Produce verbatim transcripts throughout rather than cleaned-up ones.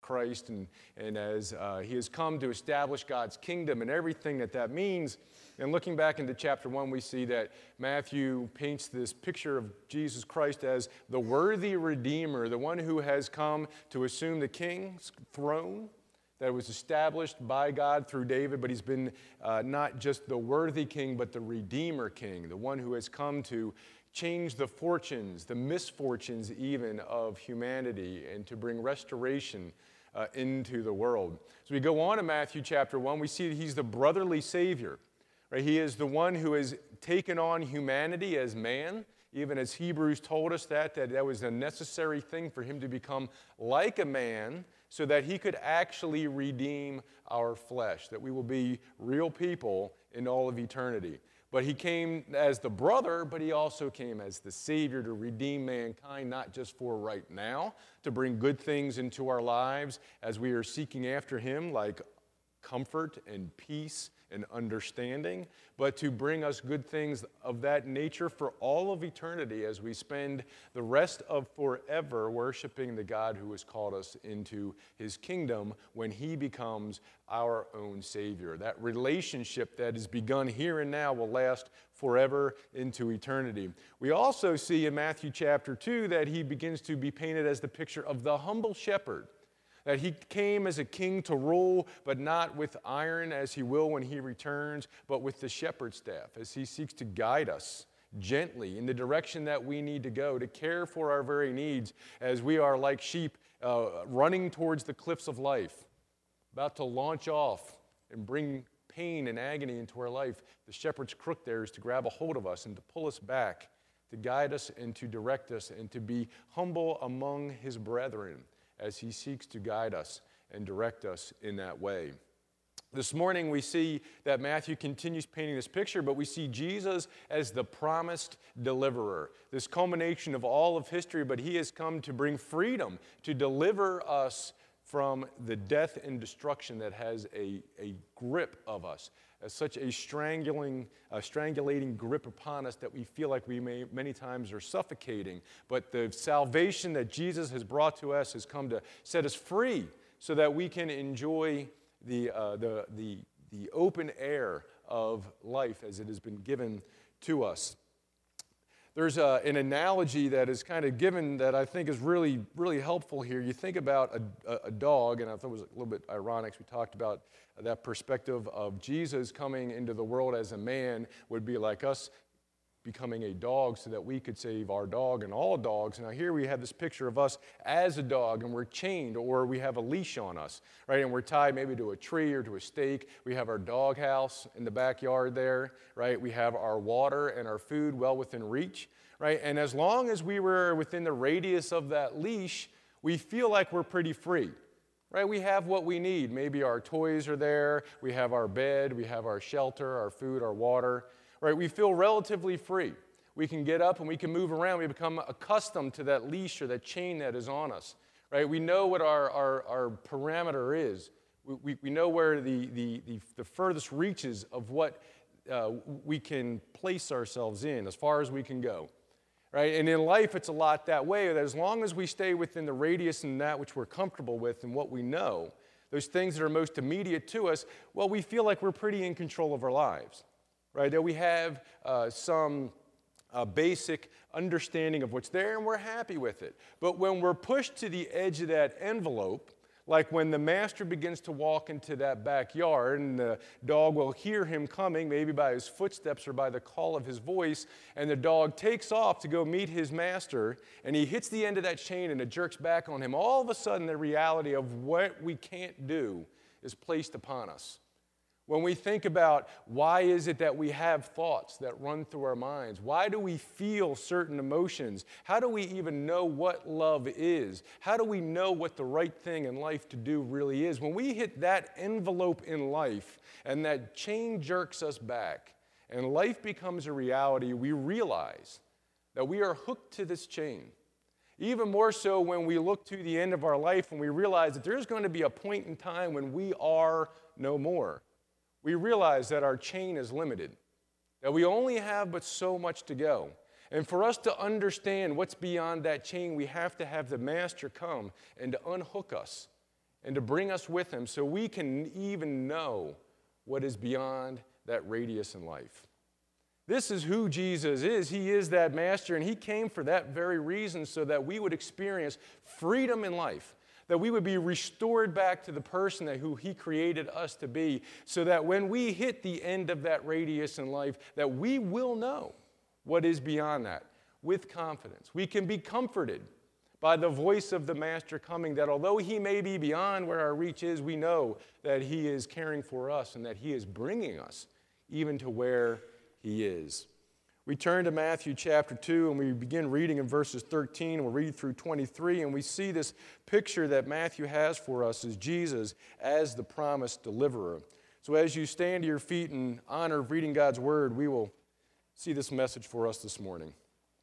Christ, and, and as uh, he has come to establish God's kingdom and everything that that means. And looking back into chapter one, we see that Matthew paints this picture of Jesus Christ as the worthy Redeemer, the one who has come to assume the king's throne that was established by God through David, but he's been uh, not just the worthy king, but the Redeemer King, the one who has come to change the fortunes, the misfortunes even of humanity, and to bring restoration uh, into the world. So we go on to Matthew chapter one, we see that he's the brotherly Savior. Right? He is the one who has taken on humanity as man, even as Hebrews told us that, that that was a necessary thing for him to become like a man so that he could actually redeem our flesh, that we will be real people in all of eternity. But he came as the brother, but he also came as the Savior to redeem mankind, not just for right now, to bring good things into our lives as we are seeking after him, like comfort and peace and understanding, but to bring us good things of that nature for all of eternity as we spend the rest of forever worshiping the God who has called us into his kingdom when he becomes our own Savior. That relationship that is begun here and now will last forever into eternity. We also see in Matthew chapter two that he begins to be painted as the picture of the humble shepherd. That he came as a king to rule, but not with iron as he will when he returns, but with the shepherd's staff as he seeks to guide us gently in the direction that we need to go, to care for our very needs as we are like sheep uh, running towards the cliffs of life, about to launch off and bring pain and agony into our life. The shepherd's crook there is to grab a hold of us and to pull us back, to guide us and to direct us and to be humble among his brethren, as he seeks to guide us and direct us in that way. This morning we see that Matthew continues painting this picture, but we see Jesus as the promised deliverer. This culmination of all of history, but he has come to bring freedom, to deliver us from the death and destruction that has a, a grip of us, as such a strangling, a strangulating grip upon us that we feel like we may many times are suffocating. But the salvation that Jesus has brought to us has come to set us free so that we can enjoy the, uh, the, the, the open air of life as it has been given to us. There's a, an analogy that is kind of given that I think is really, really helpful here. You think about a, a dog, and I thought it was a little bit ironic. We talked about that perspective of Jesus coming into the world as a man would be like us becoming a dog so that we could save our dog and all dogs. Now here we have this picture of us as a dog, and we're chained, or we have a leash on us, right? And we're tied maybe to a tree or to a stake. We have our dog house in the backyard there, right? We have our water and our food well within reach, right? And as long as we were within the radius of that leash, we feel like we're pretty free, right? We have what we need. Maybe our toys are there. We have our bed. We have our shelter, our food, our water. Right, we feel relatively free. We can get up and we can move around. We become accustomed to that leash or that chain that is on us. Right, we know what our, our, our parameter is. We, we, we know where the, the, the, the furthest reaches of what uh, we can place ourselves in, as far as we can go. Right, and in life it's a lot that way, that as long as we stay within the radius and that which we're comfortable with and what we know, those things that are most immediate to us, well, we feel like we're pretty in control of our lives. Right, that we have uh, some uh, basic understanding of what's there and we're happy with it. But when we're pushed to the edge of that envelope, like when the master begins to walk into that backyard and the dog will hear him coming, maybe by his footsteps or by the call of his voice, and the dog takes off to go meet his master, and he hits the end of that chain and it jerks back on him, all of a sudden the reality of what we can't do is placed upon us. When we think about why is it that we have thoughts that run through our minds, why do we feel certain emotions, how do we even know what love is, how do we know what the right thing in life to do really is, when we hit that envelope in life and that chain jerks us back and life becomes a reality, we realize that we are hooked to this chain. Even more so when we look to the end of our life and we realize that there's going to be a point in time when we are no more. We realize that our chain is limited, that we only have but so much to go. And for us to understand what's beyond that chain, we have to have the master come and to unhook us and to bring us with him so we can even know what is beyond that radius in life. This is who Jesus is. He is that master, and he came for that very reason so that we would experience freedom in life, that we would be restored back to the person that who he created us to be, so that when we hit the end of that radius in life, that we will know what is beyond that with confidence. We can be comforted by the voice of the master coming, that although he may be beyond where our reach is, we know that he is caring for us and that he is bringing us even to where he is. We turn to Matthew chapter two, and we begin reading in verses thirteen, and we'll read through twenty-three, and we see this picture that Matthew has for us as Jesus as the promised deliverer. So as you stand to your feet in honor of reading God's word, we will see this message for us this morning.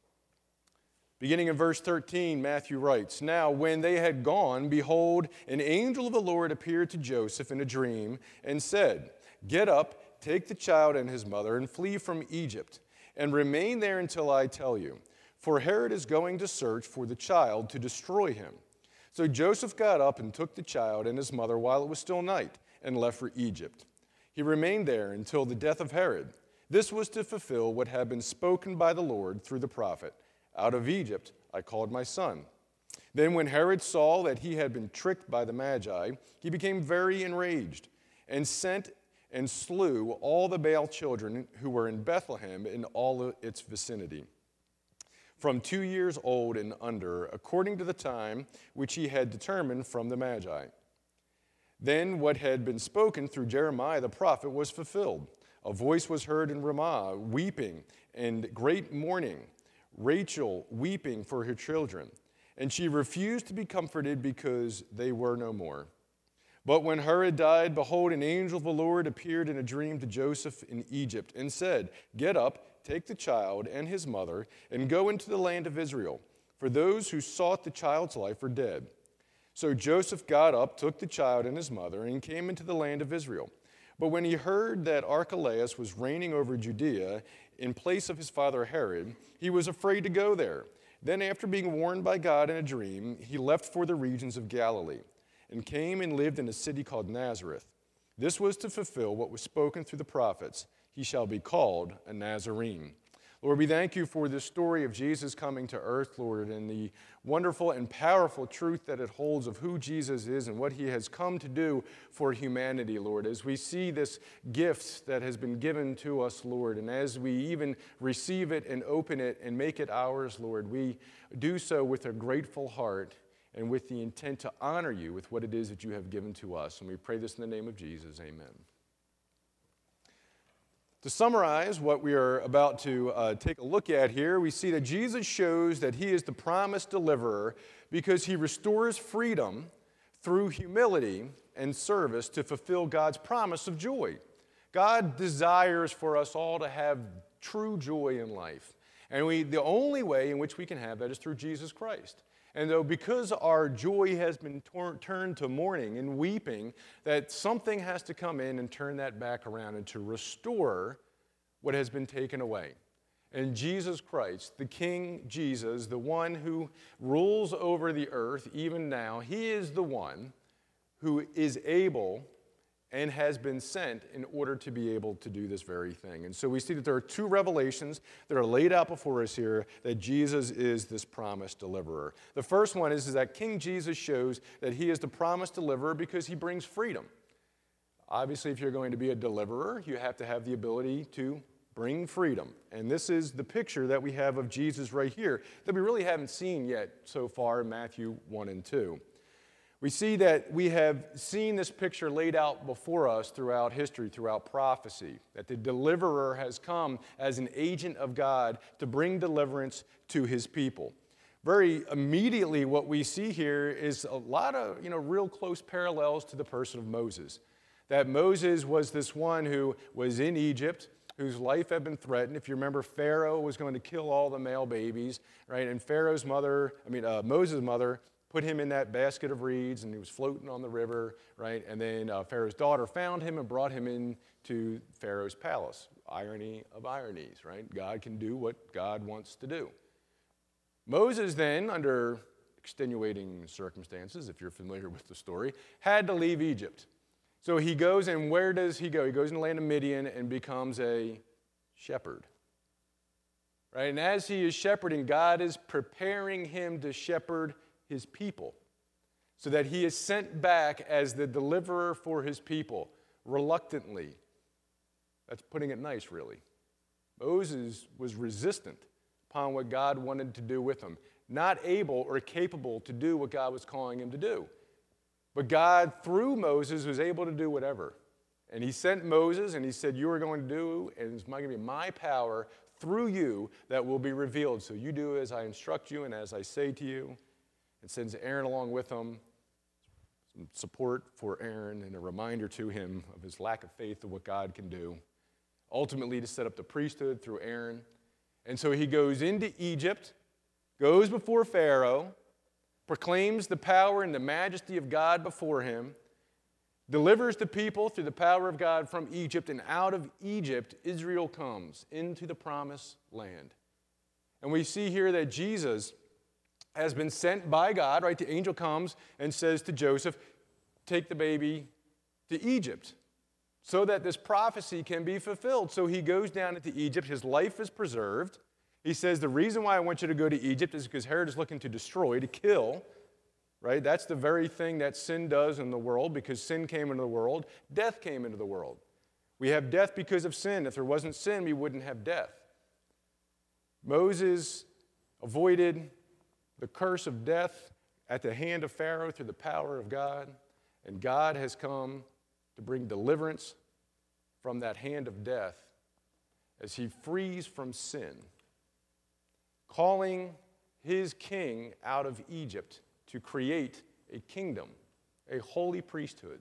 Beginning in verse thirteen, Matthew writes, "Now when they had gone, behold, an angel of the Lord appeared to Joseph in a dream and said, 'Get up, take the child and his mother, and flee from Egypt, and remain there until I tell you. For Herod is going to search for the child to destroy him.' So Joseph got up and took the child and his mother while it was still night, and left for Egypt. He remained there until the death of Herod. This was to fulfill what had been spoken by the Lord through the prophet, 'Out of Egypt I called my son.' Then when Herod saw that he had been tricked by the Magi, he became very enraged, and sent and slew all the male children who were in Bethlehem and all its vicinity, from two years old and under, according to the time which he had determined from the Magi. Then what had been spoken through Jeremiah the prophet was fulfilled. A voice was heard in Ramah, weeping and great mourning, Rachel weeping for her children. And she refused to be comforted because they were no more. But when Herod died, behold, an angel of the Lord appeared in a dream to Joseph in Egypt and said, 'Get up, take the child and his mother, and go into the land of Israel, for those who sought the child's life are dead.' So Joseph got up, took the child and his mother, and came into the land of Israel. But when he heard that Archelaus was reigning over Judea in place of his father Herod, he was afraid to go there. Then after being warned by God in a dream, he left for the regions of Galilee, and came and lived in a city called Nazareth. This was to fulfill what was spoken through the prophets. He shall be called a Nazarene." Lord, we thank you for this story of Jesus coming to earth, Lord, and the wonderful and powerful truth that it holds of who Jesus is and what he has come to do for humanity, Lord. As we see this gift that has been given to us, Lord, and as we even receive it and open it and make it ours, Lord, we do so with a grateful heart and with the intent to honor you with what it is that you have given to us. And we pray this in the name of Jesus. Amen. To summarize what we are about to uh, take a look at here, we see that Jesus shows that he is the promised deliverer because he restores freedom through humility and service to fulfill God's promise of joy. God desires for us all to have true joy in life. And we, the only way in which we can have that is through Jesus Christ. And though because our joy has been tor- turned to mourning and weeping, that something has to come in and turn that back around and to restore what has been taken away. And Jesus Christ, the King Jesus, the one who rules over the earth even now, he is the one who is able and has been sent in order to be able to do this very thing. And so we see that there are two revelations that are laid out before us here that Jesus is this promised deliverer. The first one is, is that King Jesus shows that he is the promised deliverer because he brings freedom. Obviously, if you're going to be a deliverer, you have to have the ability to bring freedom. And this is the picture that we have of Jesus right here that we really haven't seen yet so far in Matthew one and two. We see that we have seen this picture laid out before us throughout history, throughout prophecy, that the deliverer has come as an agent of God to bring deliverance to his people. Very immediately what we see here is a lot of, you know, real close parallels to the person of Moses. That Moses was this one who was in Egypt, whose life had been threatened. If you remember, Pharaoh was going to kill all the male babies, right? And Pharaoh's mother, I mean, uh, Moses' mother, put him in that basket of reeds, and he was floating on the river, right? And then uh, Pharaoh's daughter found him and brought him into Pharaoh's palace. Irony of ironies, right? God can do what God wants to do. Moses then, under extenuating circumstances, if you're familiar with the story, had to leave Egypt. So he goes, and where does he go? He goes in the land of Midian and becomes a shepherd. Right? And as he is shepherding, God is preparing him to shepherd his people so that he is sent back as the deliverer for his people, reluctantly. That's putting it nice, really. Moses was resistant upon what God wanted to do with him, not able or capable to do what God was calling him to do. But God, through Moses, was able to do whatever. And he sent Moses, and he said, you are going to do, and it's going to be my power through you that will be revealed. So you do as I instruct you and as I say to you. And sends Aaron along with him, some support for Aaron and a reminder to him of his lack of faith of what God can do. Ultimately to set up the priesthood through Aaron. And so he goes into Egypt, goes before Pharaoh, proclaims the power and the majesty of God before him, delivers the people through the power of God from Egypt, and out of Egypt, Israel comes into the promised land. And we see here that Jesus has been sent by God, right? The angel comes and says to Joseph, take the baby to Egypt so that this prophecy can be fulfilled. So he goes down into Egypt. His life is preserved. He says, the reason why I want you to go to Egypt is because Herod is looking to destroy, to kill, right? That's the very thing that sin does in the world, because sin came into the world, death came into the world. We have death because of sin. If there wasn't sin, we wouldn't have death. Moses avoided the curse of death at the hand of Pharaoh through the power of God, and God has come to bring deliverance from that hand of death as he frees from sin, calling his king out of Egypt to create a kingdom, a holy priesthood,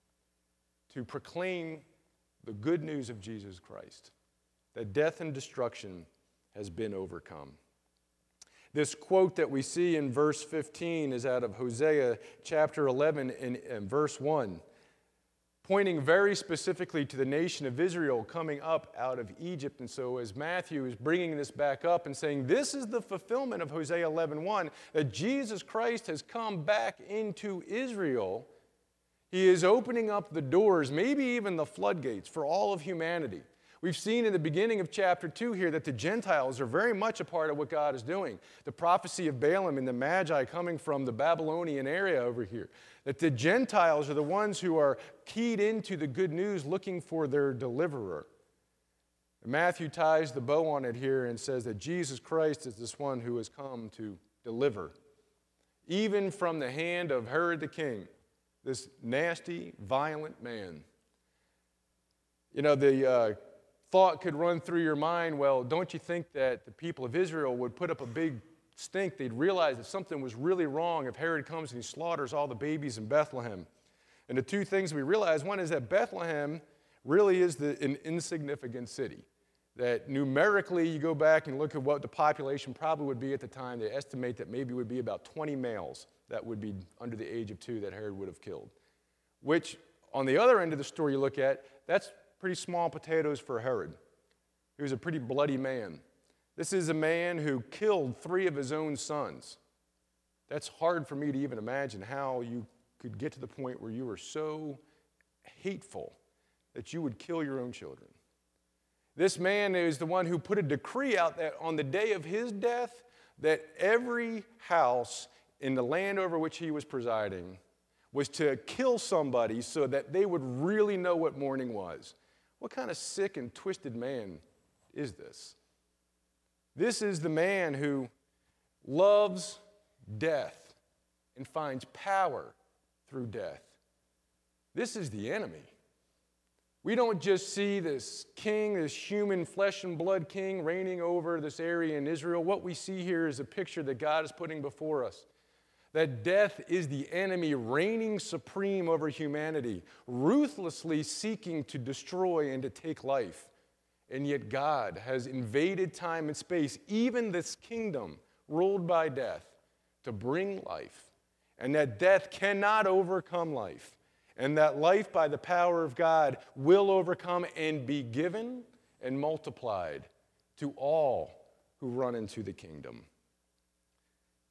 to proclaim the good news of Jesus Christ, that death and destruction has been overcome. This quote that we see in verse fifteen is out of Hosea chapter eleven and, and verse one, pointing very specifically to the nation of Israel coming up out of Egypt. And so as Matthew is bringing this back up and saying, this is the fulfillment of Hosea eleven one, that Jesus Christ has come back into Israel, he is opening up the doors, maybe even the floodgates, for all of humanity. We've seen in the beginning of chapter two here that the Gentiles are very much a part of what God is doing. The prophecy of Balaam and the Magi coming from the Babylonian area over here. That the Gentiles are the ones who are keyed into the good news looking for their deliverer. And Matthew ties the bow on it here and says that Jesus Christ is this one who has come to deliver. Even from the hand of Herod the king, this nasty, violent man. You know, the uh, thought could run through your mind, well, don't you think that the people of Israel would put up a big stink? They'd realize that something was really wrong if Herod comes and he slaughters all the babies in Bethlehem. And the two things we realize, one is that Bethlehem really is the, an insignificant city. That numerically, you go back and look at what the population probably would be at the time, they estimate that maybe it would be about twenty males that would be under the age of two that Herod would have killed. Which, on the other end of the story you look at, that's pretty small potatoes for Herod. He was a pretty bloody man. This is a man who killed three of his own sons. That's hard for me to even imagine how you could get to the point where you were so hateful that you would kill your own children. This man is the one who put a decree out that on the day of his death, that every house in the land over which he was presiding was to kill somebody so that they would really know what mourning was. What kind of sick and twisted man is this? This is the man who loves death and finds power through death. This is the enemy. We don't just see this king, this human flesh and blood king reigning over this area in Israel. What we see here is a picture that God is putting before us. That death is the enemy reigning supreme over humanity, ruthlessly seeking to destroy and to take life. And yet God has invaded time and space, even this kingdom ruled by death, to bring life. And that death cannot overcome life. And that life, by the power of God, will overcome and be given and multiplied to all who run into the kingdom.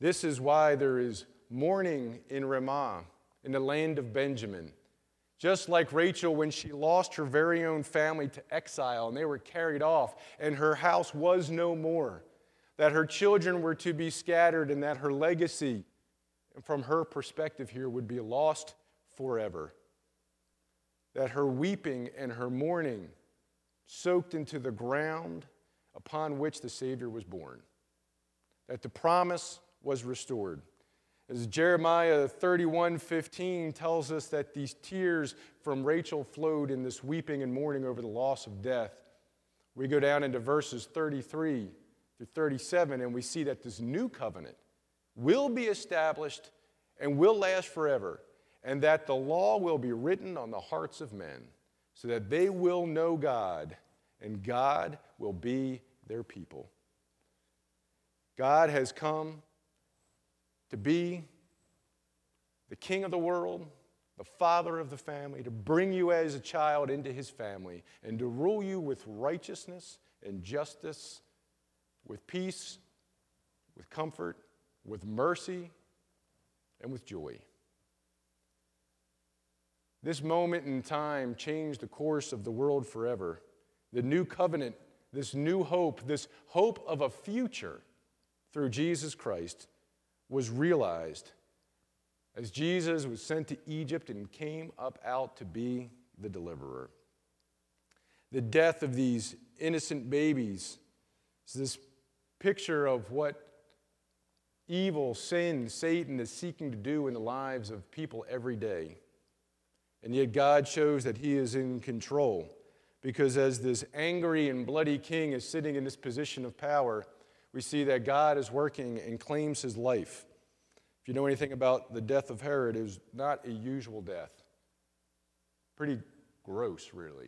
This is why there is mourning in Ramah, in the land of Benjamin. Just like Rachel when she lost her very own family to exile and they were carried off and her house was no more, that her children were to be scattered and that her legacy, from her perspective here, would be lost forever. That her weeping and her mourning soaked into the ground upon which the Savior was born. That the promise was restored. As Jeremiah thirty-one fifteen tells us that these tears from Rachel flowed in this weeping and mourning over the loss of death. We go down into verses thirty-three through thirty-seven and we see that this new covenant will be established and will last forever, and that the law will be written on the hearts of men so that they will know God and God will be their people. God has come to be the king of the world, the father of the family, to bring you as a child into his family, and to rule you with righteousness and justice, with peace, with comfort, with mercy, and with joy. This moment in time changed the course of the world forever. The new covenant, this new hope, this hope of a future through Jesus Christ was realized as Jesus was sent to Egypt and came up out to be the deliverer. The death of these innocent babies is this picture of what evil, sin, Satan is seeking to do in the lives of people every day. And yet God shows that he is in control, because as this angry and bloody king is sitting in this position of power, we see that God is working and claims his life. If you know anything about the death of Herod, it was not a usual death. Pretty gross, really.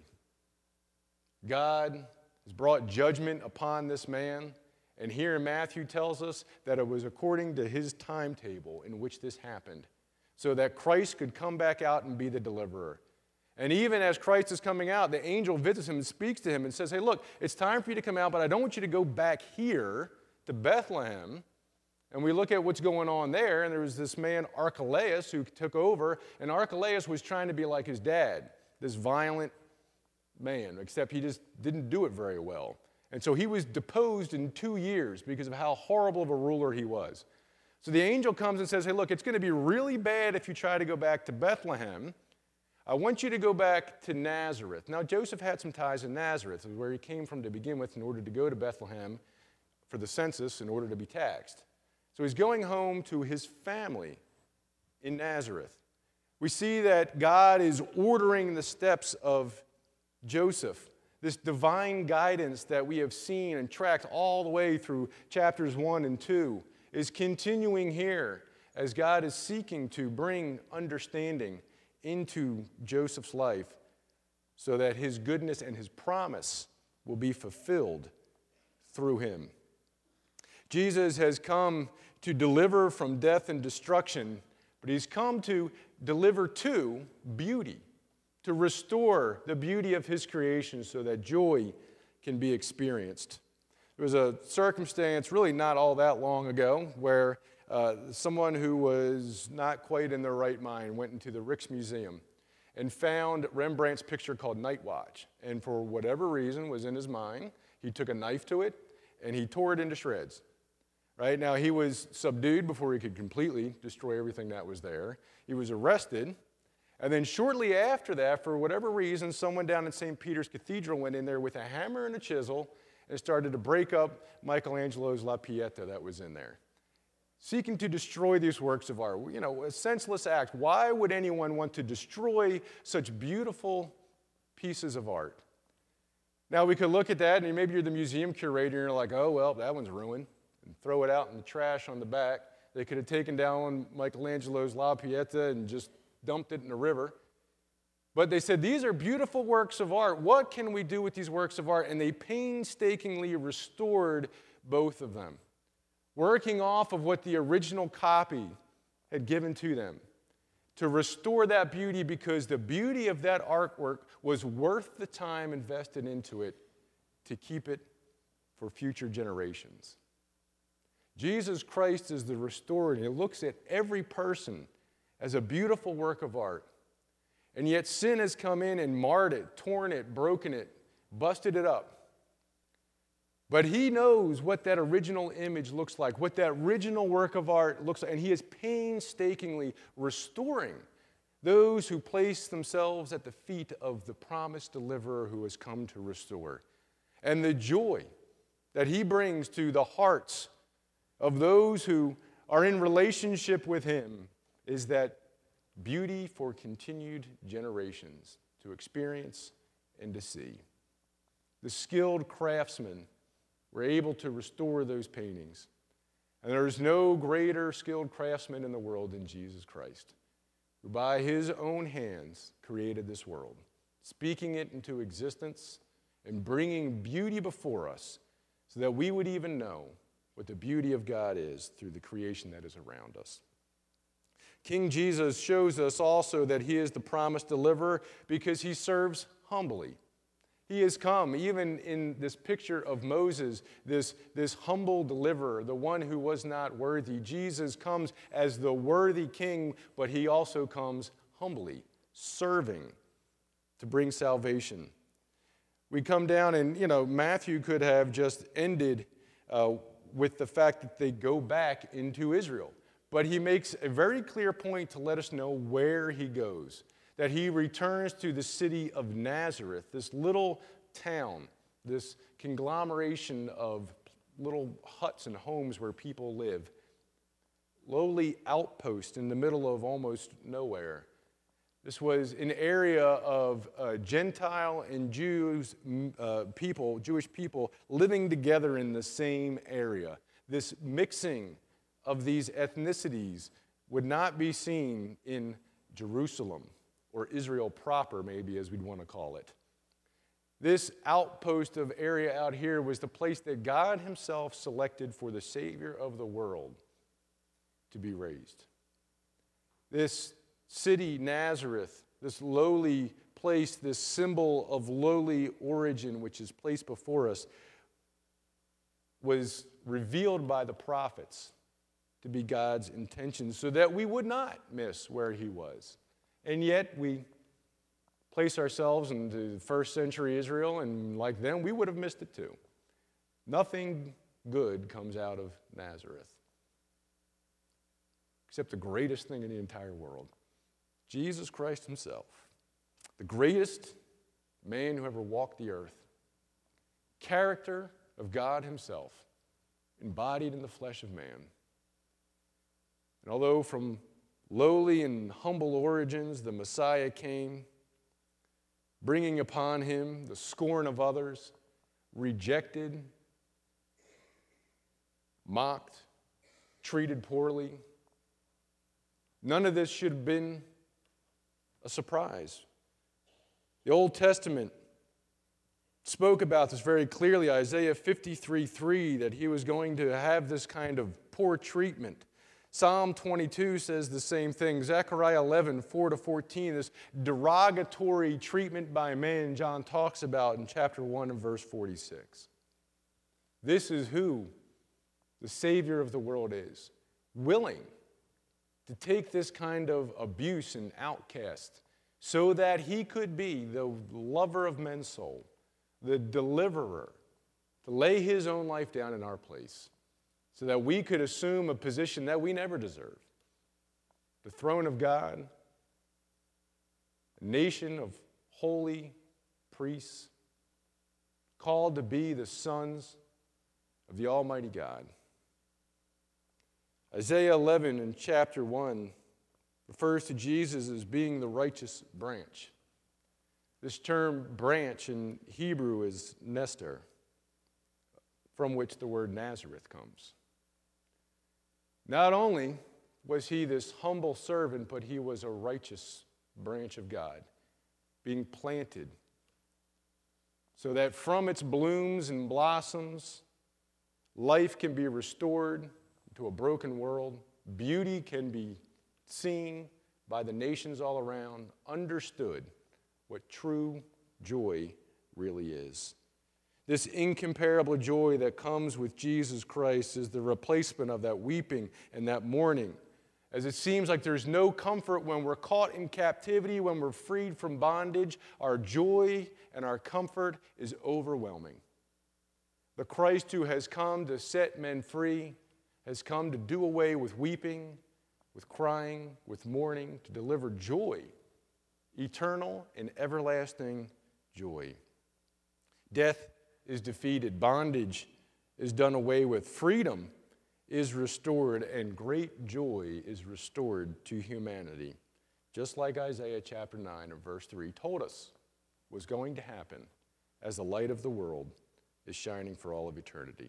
God has brought judgment upon this man, and here Matthew tells us that it was according to his timetable in which this happened, so that Christ could come back out and be the deliverer. And even as Christ is coming out, the angel visits him and speaks to him and says, hey, look, it's time for you to come out, but I don't want you to go back here to Bethlehem. And we look at what's going on there, and there was this man, Archelaus, who took over, and Archelaus was trying to be like his dad, this violent man, except he just didn't do it very well. And so he was deposed in two years because of how horrible of a ruler he was. So the angel comes and says, hey, look, it's going to be really bad if you try to go back to Bethlehem. I want you to go back to Nazareth. Now, Joseph had some ties in Nazareth, where he came from to begin with, in order to go to Bethlehem for the census in order to be taxed. So he's going home to his family in Nazareth. We see that God is ordering the steps of Joseph. This divine guidance that we have seen and tracked all the way through chapters one and two is continuing here as God is seeking to bring understanding into Joseph's life so that his goodness and his promise will be fulfilled through him. Jesus has come to deliver from death and destruction, but he's come to deliver to beauty, to restore the beauty of his creation so that joy can be experienced. There was a circumstance really not all that long ago where uh, someone who was not quite in their right mind went into the Rijksmuseum and found Rembrandt's picture called Night Watch. And for whatever reason was in his mind, he took a knife to it and he tore it into shreds. Right? Now, he was subdued before he could completely destroy everything that was there. He was arrested. And then shortly after that, for whatever reason, someone down in Saint Peter's Cathedral went in there with a hammer and a chisel and started to break up Michelangelo's La Pieta that was in there, seeking to destroy these works of art. You know, a senseless act. Why would anyone want to destroy such beautiful pieces of art? Now, we could look at that, and maybe you're the museum curator, and you're like, oh, well, that one's ruined, and throw it out in the trash on the back. They could have taken down Michelangelo's La Pieta and just dumped it in the river. But they said, these are beautiful works of art. What can we do with these works of art? And they painstakingly restored both of them, working off of what the original copy had given to them, to restore that beauty, because the beauty of that artwork was worth the time invested into it to keep it for future generations. Jesus Christ is the restorer, and he looks at every person as a beautiful work of art. And yet sin has come in and marred it, torn it, broken it, busted it up. But he knows what that original image looks like, what that original work of art looks like, and he is painstakingly restoring those who place themselves at the feet of the promised deliverer who has come to restore. And the joy that he brings to the hearts of those who are in relationship with him is that beauty for continued generations to experience and to see. The skilled craftsmen were able to restore those paintings. And there is no greater skilled craftsman in the world than Jesus Christ, who by his own hands created this world, speaking it into existence and bringing beauty before us so that we would even know what the beauty of God is through the creation that is around us. King Jesus shows us also that he is the promised deliverer because he serves humbly. He has come, even in this picture of Moses, this, this humble deliverer, the one who was not worthy. Jesus comes as the worthy king, but he also comes humbly, serving to bring salvation. We come down and, you know, Matthew could have just ended uh, with the fact that they go back into Israel. But he makes a very clear point to let us know where he goes, that he returns to the city of Nazareth, this little town, this conglomeration of little huts and homes where people live, lowly outpost in the middle of almost nowhere. This was an area of uh, Gentile and Jews, uh, people, Jewish people living together in the same area. This mixing of these ethnicities would not be seen in Jerusalem, or Israel proper, maybe, as we'd want to call it. This outpost of area out here was the place that God himself selected for the Savior of the world to be raised. This city, Nazareth, this lowly place, this symbol of lowly origin which is placed before us, was revealed by the prophets to be God's intention so that we would not miss where he was. And yet we place ourselves into first century Israel, and like them, we would have missed it too. Nothing good comes out of Nazareth, except the greatest thing in the entire world, Jesus Christ himself, the greatest man who ever walked the earth, character of God himself, embodied in the flesh of man. And although from lowly and humble origins the Messiah came, bringing upon him the scorn of others, rejected, mocked, treated poorly, none of this should have been a surprise. The Old Testament spoke about this very clearly. Isaiah fifty-three three, that he was going to have this kind of poor treatment. Psalm twenty-two says the same thing. Zechariah eleven four to fourteen, this derogatory treatment by man John talks about in chapter one and verse forty-six. This is who the Savior of the world is, willing to take this kind of abuse and outcast so that he could be the lover of men's soul, the deliverer, to lay his own life down in our place, so that we could assume a position that we never deserved. The throne of God, a nation of holy priests, called to be the sons of the Almighty God. Isaiah eleven in chapter one refers to Jesus as being the righteous branch. This term branch in Hebrew is Nestor, from which the word Nazareth comes. Not only was he this humble servant, but he was a righteous branch of God, being planted so that from its blooms and blossoms, life can be restored to a broken world, beauty can be seen by the nations all around, understood what true joy really is. This incomparable joy that comes with Jesus Christ is the replacement of that weeping and that mourning. As it seems like there's no comfort when we're caught in captivity, when we're freed from bondage, our joy and our comfort is overwhelming. The Christ who has come to set men free has come to do away with weeping, with crying, with mourning, to deliver joy, eternal and everlasting joy. Death is defeated, bondage is done away with, freedom is restored, and great joy is restored to humanity. Just like Isaiah chapter nine and verse three told us was going to happen as the light of the world is shining for all of eternity.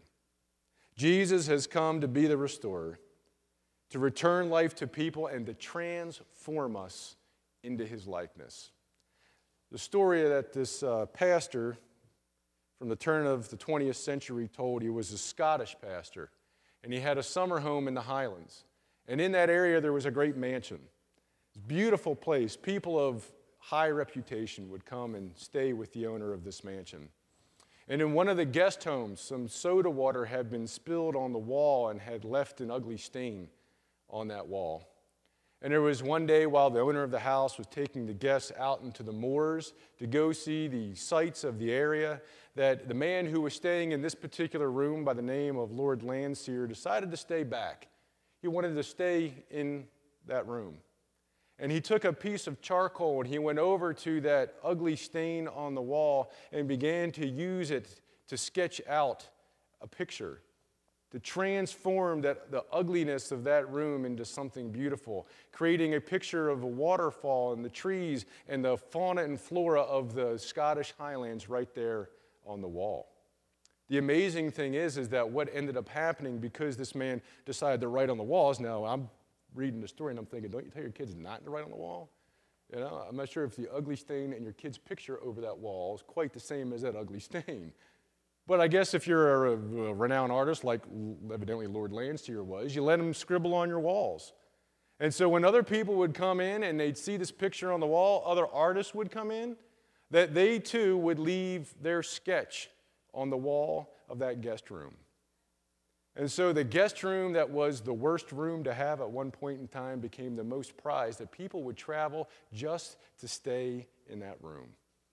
Jesus has come to be the restorer, to return life to people and to transform us into his likeness. The story that this uh, pastor from the turn of the twentieth century told, he was a Scottish pastor, and he had a summer home in the Highlands. And in that area, there was a great mansion. It's a beautiful place. People of high reputation would come and stay with the owner of this mansion. And in one of the guest homes, some soda water had been spilled on the wall and had left an ugly stain on that wall. And there was one day while the owner of the house was taking the guests out into the moors to go see the sights of the area, that the man who was staying in this particular room by the name of Lord Landseer decided to stay back. He wanted to stay in that room. And he took a piece of charcoal and he went over to that ugly stain on the wall and began to use it to sketch out a picture, to transform that, the ugliness of that room into something beautiful, creating a picture of a waterfall and the trees and the fauna and flora of the Scottish Highlands right there on the wall. The amazing thing is, is that what ended up happening, because this man decided to write on the walls, now I'm reading the story and I'm thinking, don't you tell your kids not to write on the wall? You know, I'm not sure if the ugly stain in your kid's picture over that wall is quite the same as that ugly stain. But I guess if you're a, a renowned artist, like evidently Lord Landseer was, you let him scribble on your walls. And so when other people would come in and they'd see this picture on the wall, other artists would come in, that they too would leave their sketch on the wall of that guest room. And so the guest room that was the worst room to have at one point in time became the most prized, that people would travel just to stay in that room.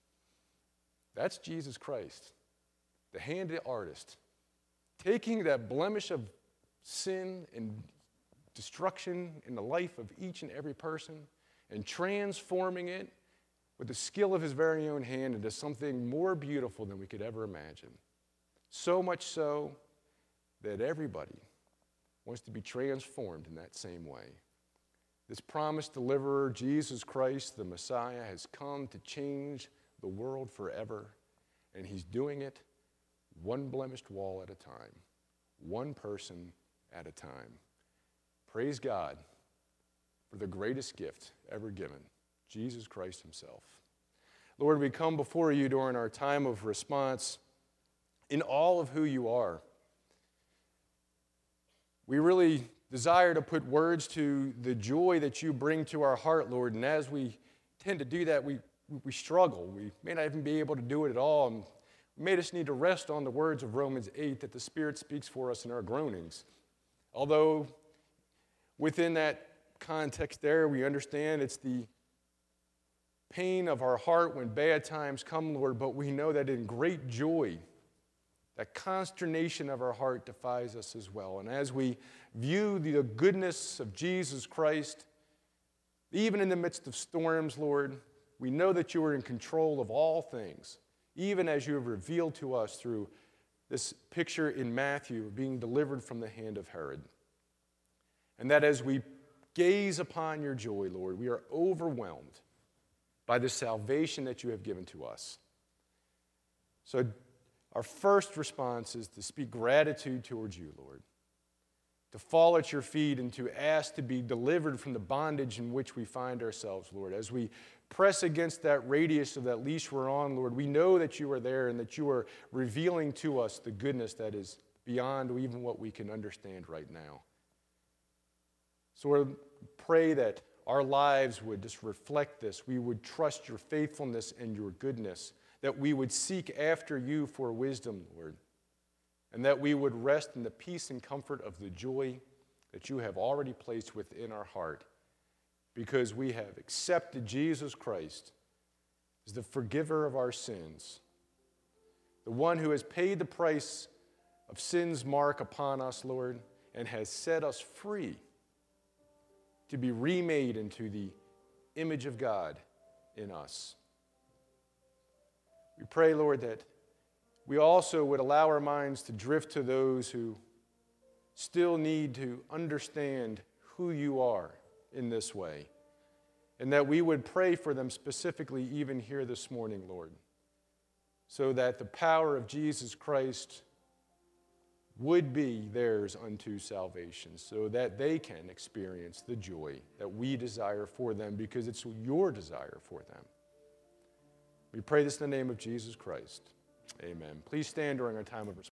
That's Jesus Christ, the hand of the artist, taking that blemish of sin and destruction in the life of each and every person and transforming it with the skill of his very own hand into something more beautiful than we could ever imagine. So much so that everybody wants to be transformed in that same way. This promised deliverer, Jesus Christ, the Messiah, has come to change the world forever, and he's doing it one blemished wall at a time, one person at a time. Praise God for the greatest gift ever given, Jesus Christ himself. Lord, we come before you during our time of response in all of who you are. We really desire to put words to the joy that you bring to our heart, Lord, and as we tend to do that, we, we struggle. We may not even be able to do it at all, and we may just need to rest on the words of Romans eight, that the Spirit speaks for us in our groanings. Although within that context there, we understand it's the pain of our heart when bad times come, Lord, but we know that in great joy, that consternation of our heart defies us as well. And as we view the goodness of Jesus Christ, even in the midst of storms, Lord, we know that you are in control of all things, even as you have revealed to us through this picture in Matthew of being delivered from the hand of Herod. And that as we gaze upon your joy, Lord, we are overwhelmed by the salvation that you have given to us. So our first response is to speak gratitude towards you, Lord, to fall at your feet and to ask to be delivered from the bondage in which we find ourselves, Lord. As we press against that radius of that leash we're on, Lord, we know that you are there and that you are revealing to us the goodness that is beyond even what we can understand right now. So Lord, pray that our lives would just reflect this. We would trust your faithfulness and your goodness, that we would seek after you for wisdom, Lord, and that we would rest in the peace and comfort of the joy that you have already placed within our heart, because we have accepted Jesus Christ as the forgiver of our sins, the one who has paid the price of sin's mark upon us, Lord, and has set us free to be remade into the image of God in us. We pray, Lord, that we also would allow our minds to drift to those who still need to understand who you are in this way, and that we would pray for them specifically even here this morning, Lord, so that the power of Jesus Christ would be theirs unto salvation, so that they can experience the joy that we desire for them, because it's your desire for them. We pray this in the name of Jesus Christ. Amen. Please stand during our time of response.